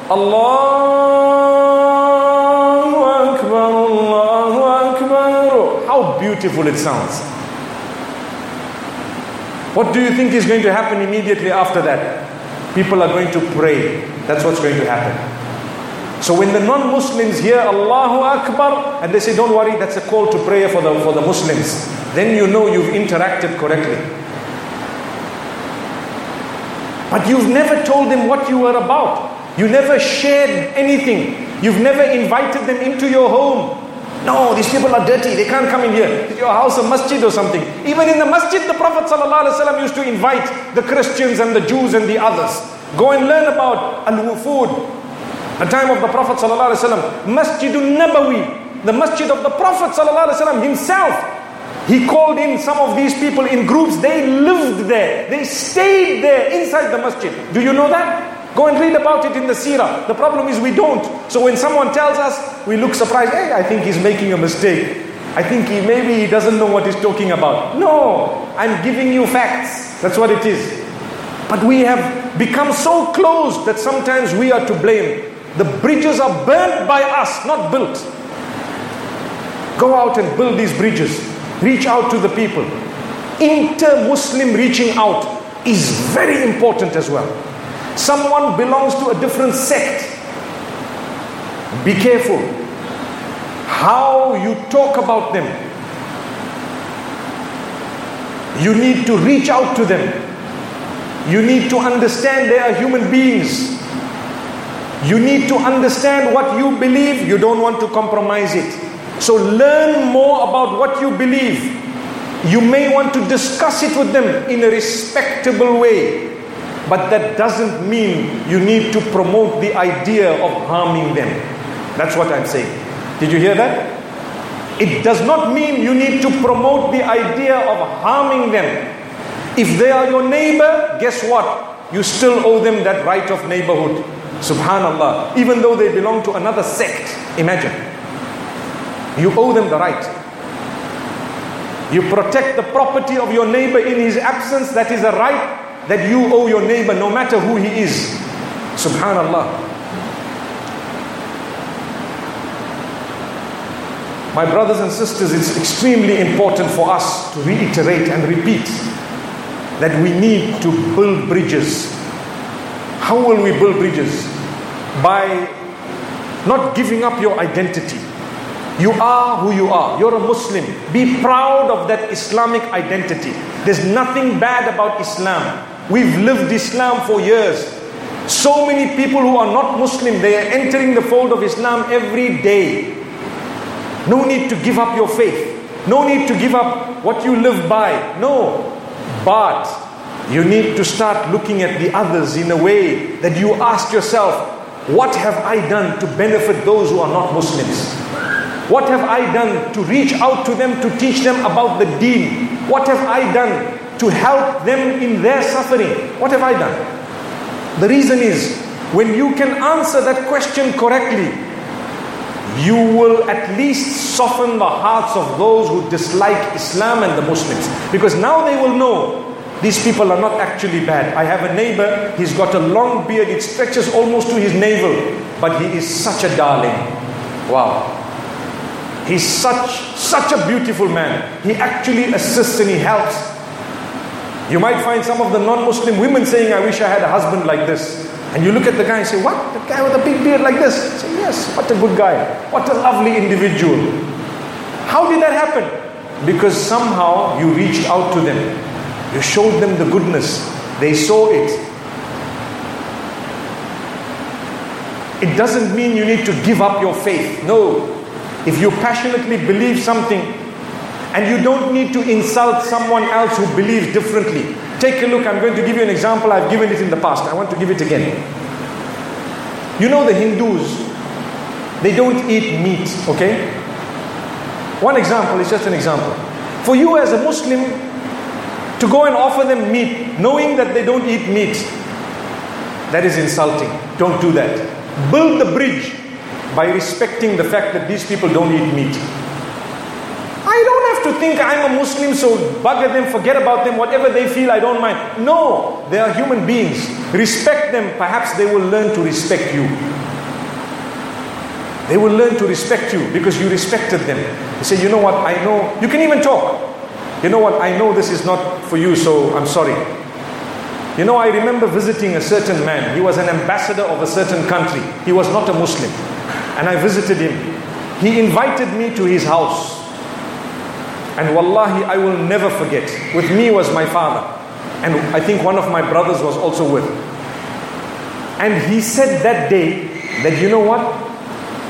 Allahu Akbar, Allahu Akbar. How beautiful it sounds. What do you think is going to happen immediately after that? People are going to pray. That's what's going to happen. So when the non-Muslims hear Allahu Akbar and they say, don't worry, that's a call to prayer for the Muslims, then you know you've interacted correctly. But you've never told them what you were about. You never shared anything. You've never invited them into your home. No, these people are dirty, they can't come in here. Is your house a masjid or something? Even in the masjid, the Prophet ﷺ used to invite the Christians and the Jews and the others. Go and learn about al-wufud. The time of the Prophet ﷺ, Masjidun Nabawi, the masjid of the Prophet ﷺ himself. He called in some of these people in groups. They lived there. They stayed there inside the masjid. Do you know that? Go and read about it in the seerah. The problem is we don't. So when someone tells us, we look surprised. Hey, I think he's making a mistake. I think maybe he doesn't know what he's talking about. No, I'm giving you facts. That's what it is. But we have become so close that sometimes we are to blame. The bridges are burnt by us, not built. Go out and build these bridges. Reach out to the people. Inter-Muslim reaching out is very important as well. Someone belongs to a different sect. Be careful how you talk about them. You need to reach out to them. You need to understand they are human beings. You need to understand what you believe. You don't want to compromise it. So learn more about what you believe. You may want to discuss it with them in a respectable way. But that doesn't mean you need to promote the idea of harming them. That's what I'm saying. Did you hear that? It does not mean you need to promote the idea of harming them. If they are your neighbor, guess what? You still owe them that right of neighborhood. Subhanallah. Even though they belong to another sect. Imagine. You owe them the right. You protect the property of your neighbor in his absence. That is a right that you owe your neighbor, no matter who he is. Subhanallah. My brothers and sisters, it's extremely important for us to reiterate and repeat that we need to build bridges. How will we build bridges? By not giving up your identity. You are who you are. You're a Muslim. Be proud of that Islamic identity. There's nothing bad about Islam. We've lived Islam for years. So many people who are not Muslim, they are entering the fold of Islam every day. No need to give up your faith. No need to give up what you live by. No. But you need to start looking at the others in a way that you ask yourself, what have I done to benefit those who are not Muslims? What have I done to reach out to them, to teach them about the deen? What have I done to help them in their suffering? What have I done? The reason is, when you can answer that question correctly, you will at least soften the hearts of those who dislike Islam and the Muslims. Because now they will know, these people are not actually bad. I have a neighbor, he's got a long beard, it stretches almost to his navel, but he is such a darling. Wow. He's such a beautiful man. He actually assists and he helps. You might find some of the non-Muslim women saying, I wish I had a husband like this. And you look at the guy and say, what? The guy with a big beard like this? I say, yes, what a good guy. What a lovely individual. How did that happen? Because somehow you reached out to them. You showed them the goodness. They saw it. It doesn't mean you need to give up your faith. No. If you passionately believe something, and you don't need to insult someone else who believes differently. Take a look, I'm going to give you an example. I've given it in the past. I want to give it again. You know the Hindus, they don't eat meat, okay? One example is just an example. For you as a Muslim, to go and offer them meat, knowing that they don't eat meat, that is insulting. Don't do that. Build the bridge by respecting the fact that these people don't eat meat. I don't have to think I'm a Muslim, so bugger them, forget about them, whatever they feel, I don't mind. No, they are human beings. Respect them, perhaps they will learn to respect you. They will learn to respect you because you respected them. You say, you know what, I know, you can even talk. You know what, I know this is not for you, so I'm sorry. You know, I remember visiting a certain man. He was an ambassador of a certain country. He was not a Muslim. And I visited him. He invited me to his house. And wallahi, I will never forget. With me was my father. And I think one of my brothers was also with. And he said that day that, you know what?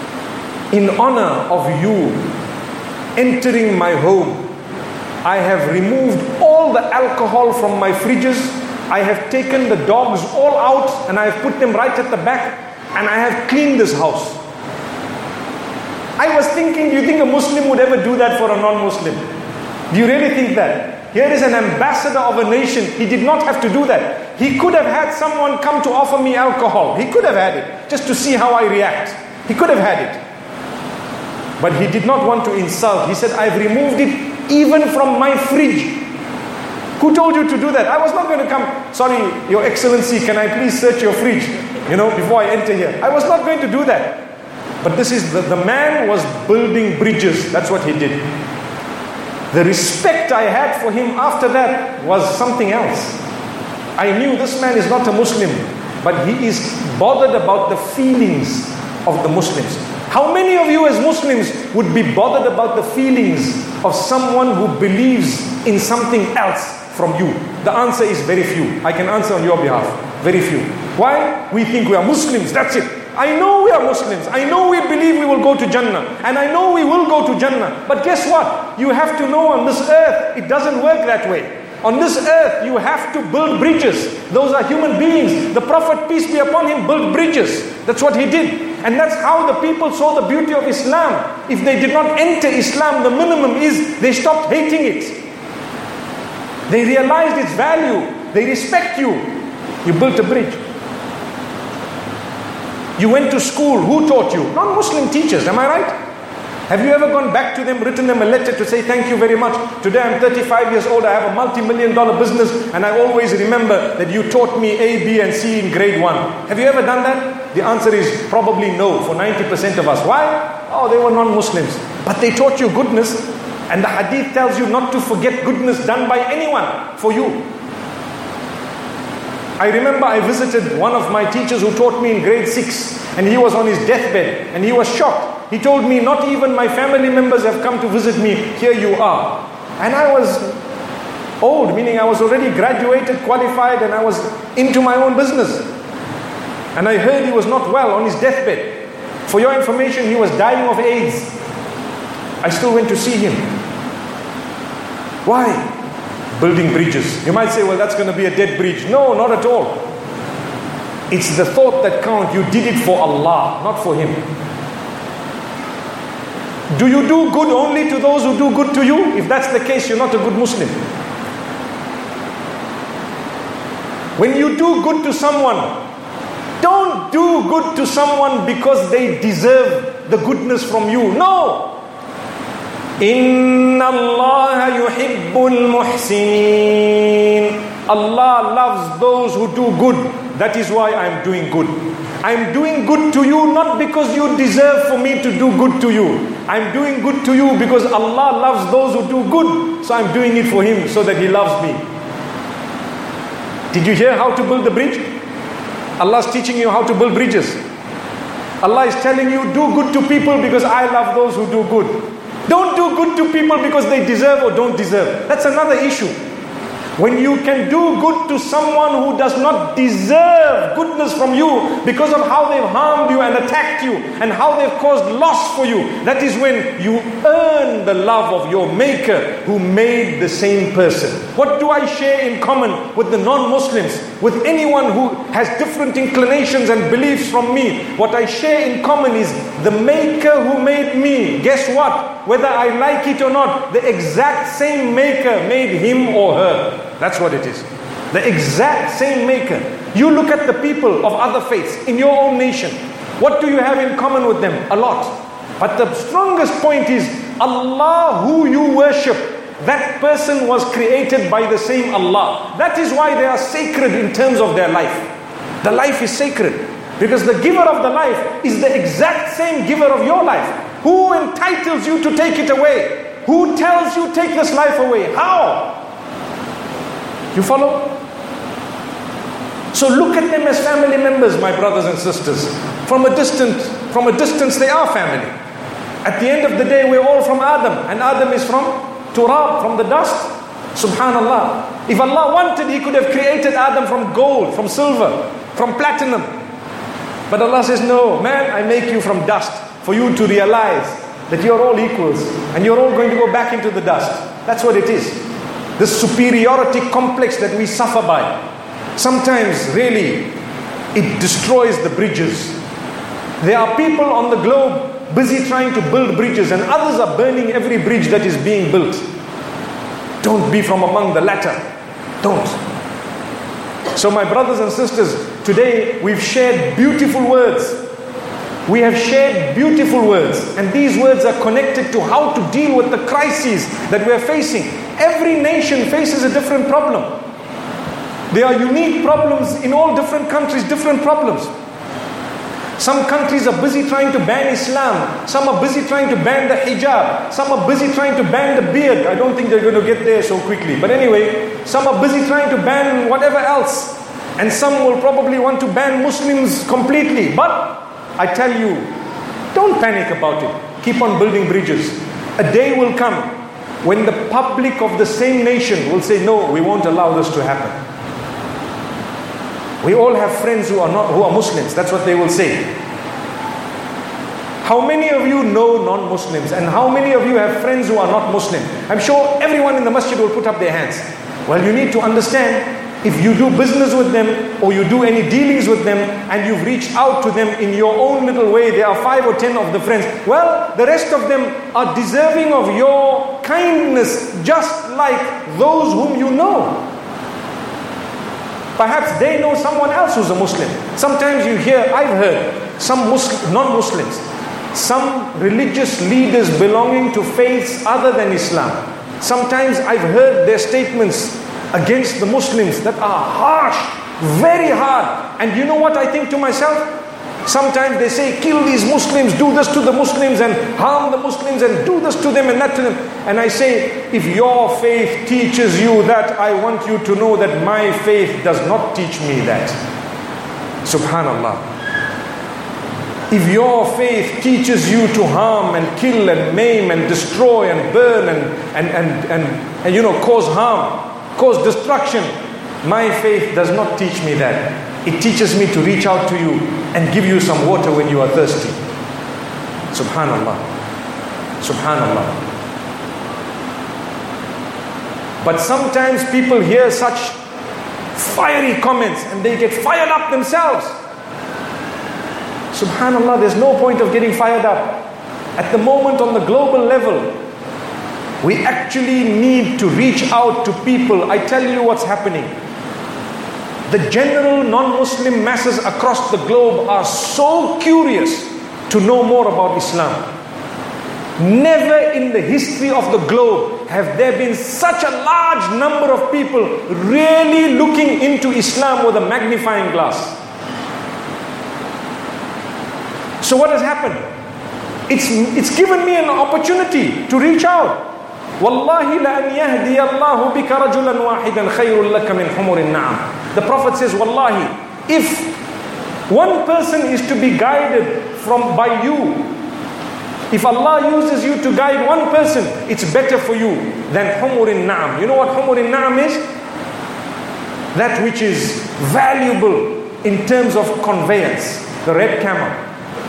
in honor of you entering my home, I have removed all the alcohol from my fridges. I have taken the dogs all out and I have put them right at the back, and I have cleaned this house. I was thinking, do you think a Muslim would ever do that for a non-Muslim? Do you really think that? Here is an ambassador of a nation. He did not have to do that. He could have had someone come to offer me alcohol. He could have had it, just to see how I react. He could have had it. But he did not want to insult. He said, I've removed it even from my fridge. Who told you to do that? I was not going to come, sorry, Your Excellency, can I please search your fridge, before I enter here. I was not going to do that. But this is, the man was building bridges. That's what he did. The respect I had for him after that was something else. I knew this man is not a Muslim, but he is bothered about the feelings of the Muslims. How many of you as Muslims would be bothered about the feelings of someone who believes in something else from you? The answer is very few. I can answer on your behalf. Very few. Why? We think we are Muslims, that's it. I know we are Muslims. I know we believe we will go to Jannah. And I know we will go to Jannah. But guess what? You have to know on this earth, it doesn't work that way. On this earth, you have to build bridges. Those are human beings. The Prophet, peace be upon him, built bridges. That's what he did. And that's how the people saw the beauty of Islam. If they did not enter Islam, the minimum is they stopped hating it. They realized its value. They respect you. You built a bridge. You went to school. Who taught you? Non-Muslim teachers. Am I right? Have you ever gone back to them, written them a letter to say thank you very much? Today I'm 35 years old, I have a multi-million-dollar business, and I always remember that you taught me A, B and C in grade 1. Have you ever done that? The answer is probably no for 90% of us. Why? Oh, they were non-Muslims. But they taught you goodness, and the hadith tells you not to forget goodness done by anyone for you. I remember I visited one of my teachers who taught me in grade 6, and he was on his deathbed, and he was shocked. He told me, not even my family members have come to visit me. Here you are. And I was old, meaning I was already graduated, qualified, and I was into my own business. And I heard he was not well on his deathbed. For your information, he was dying of AIDS. I still went to see him. Why? Building bridges. You might say, well, that's going to be a dead bridge. No, not at all. It's the thought that counts. You did it for Allah, not for him. Do you do good only to those who do good to you? If that's the case, you're not a good Muslim. When you do good to someone, don't do good to someone because they deserve the goodness from you. No! Inna Allah yuhibbul muhsinin. Allah loves those who do good. That is why I am doing good. I am doing good to you not because you deserve for me to do good to you. I am doing good to you because Allah loves those who do good. So I am doing it for Him so that He loves me. Did you hear how to build the bridge? Allah is teaching you how to build bridges. Allah is telling you, do good to people because I love those who do good. Don't do good to people because they deserve or don't deserve. That's another issue. When you can do good to someone who does not deserve goodness from you because of how they've harmed you and attacked you and how they've caused loss for you, that is when you earn the love of your Maker who made the same person. What do I share in common with the non-Muslims, with anyone who has different inclinations and beliefs from me? What I share in common is the Maker who made me. Guess what? Whether I like it or not, the exact same Maker made him or her. That's what it is. The exact same Maker. You look at the people of other faiths in your own nation. What do you have in common with them? A lot. But the strongest point is Allah who you worship. That person was created by the same Allah. That is why they are sacred in terms of their life. The life is sacred. Because the giver of the life is the exact same giver of your life. Who entitles you to take it away? Who tells you take this life away? How? You follow? So look at them as family members, my brothers and sisters. From a distance they are family. At the end of the day, we're all from Adam. And Adam is from Turab, from the dust. Subhanallah. If Allah wanted, He could have created Adam from gold, from silver, from platinum. But Allah says, no, man, I make you from dust. for you to realize that you're all equals and you're all going to go back into the dust. That's what it is. This superiority complex that we suffer by, sometimes really it destroys the bridges. There are people on the globe busy trying to build bridges, and others are burning every bridge that is being built. Don't be from among the latter. Don't. So my brothers and sisters, today we've shared beautiful words. We have shared beautiful words, and these words are connected to how to deal with the crises that we are facing. Every nation faces a different problem. There are unique problems in all different countries, different problems. Some countries are busy trying to ban Islam. Some are busy trying to ban the hijab. Some are busy trying to ban the beard. I don't think they're going to get there so quickly. But anyway, some are busy trying to ban whatever else. And some will probably want to ban Muslims completely. But I tell you, don't panic about it. Keep on building bridges. A day will come when the public of the same nation will say, no, we won't allow this to happen. We all have friends who are Muslims. That's what they will say. How many of you know non-Muslims? And how many of you have friends who are not Muslim? I'm sure everyone in the masjid will put up their hands. Well, you need to understand, if you do business with them or you do any dealings with them and you've reached out to them in your own little way, there are 5 or 10 of the friends. Well, the rest of them are deserving of your kindness, just like those whom you know. Perhaps they know someone else who's a Muslim. Sometimes you hear, I've heard, some non-Muslims, some religious leaders belonging to faiths other than Islam. Sometimes I've heard their statements against the Muslims that are harsh, very hard. And you know what I think to myself? Sometimes they say, kill these Muslims, do this to the Muslims and harm the Muslims and do this to them and that to them. And I say, if your faith teaches you that, I want you to know that my faith does not teach me that. Subhanallah. If your faith teaches you to harm and kill and maim and destroy and burn and cause harm, cause destruction, my faith does not teach me that. It teaches me to reach out to you and give you some water when you are thirsty. Subhanallah. Subhanallah. But sometimes people hear such fiery comments and they get fired up themselves. Subhanallah, there's no point of getting fired up. At the moment on the global level, we actually need to reach out to people. I tell you what's happening. The general non-Muslim masses across the globe are so curious to know more about Islam. Never in the history of the globe have there been such a large number of people really looking into Islam with a magnifying glass. So what has happened? It's given me an opportunity to reach out. Wallahi la an yahdi Allahu bika rajulan wahidan khayrun laka min humurin na'am. The Prophet says, wallahi, if one person is to be guided by you, if Allah uses you to guide one person, it's better for you than humurin na'am. You know what humurin na'am is? That which is valuable in terms of conveyance, the red camel.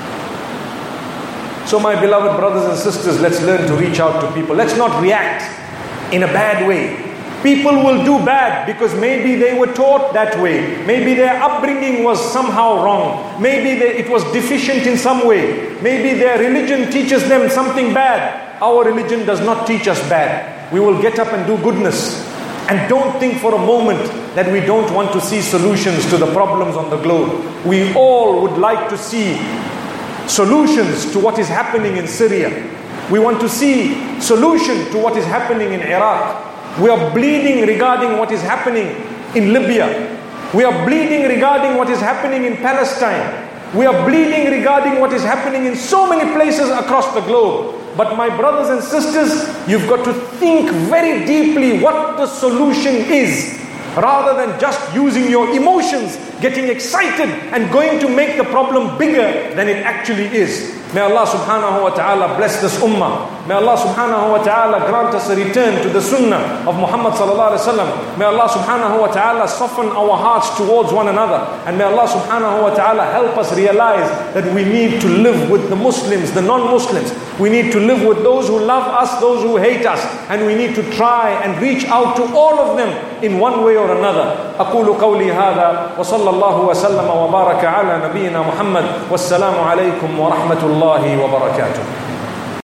So my beloved brothers and sisters, let's learn to reach out to people. Let's not react in a bad way. People will do bad because maybe they were taught that way. Maybe their upbringing was somehow wrong. Maybe it was deficient in some way. Maybe their religion teaches them something bad. Our religion does not teach us bad. We will get up and do goodness. And don't think for a moment that we don't want to see solutions to the problems on the globe. We all would like to see solutions to what is happening in Syria. We want to see solution to what is happening in Iraq. We are bleeding regarding what is happening in Libya. We are bleeding regarding what is happening in Palestine. We are bleeding regarding what is happening in so many places across the globe. But my brothers and sisters, you've got to think very deeply what the solution is, rather than just using your emotions, getting excited and going to make the problem bigger than it actually is. May Allah subhanahu wa ta'ala bless this ummah. May Allah subhanahu wa ta'ala grant us a return to the sunnah of Muhammad sallallahu alaihi wasallam. May Allah subhanahu wa ta'ala soften our hearts towards one another. And may Allah subhanahu wa ta'ala help us realize that we need to live with the Muslims, the non-Muslims. We need to live with those who love us, those who hate us. And we need to try and reach out to all of them in one way or another. أقول قولي هذا وصلى الله وسلم وبارك على نبينا محمد والسلام عليكم ورحمة الله وبركاته.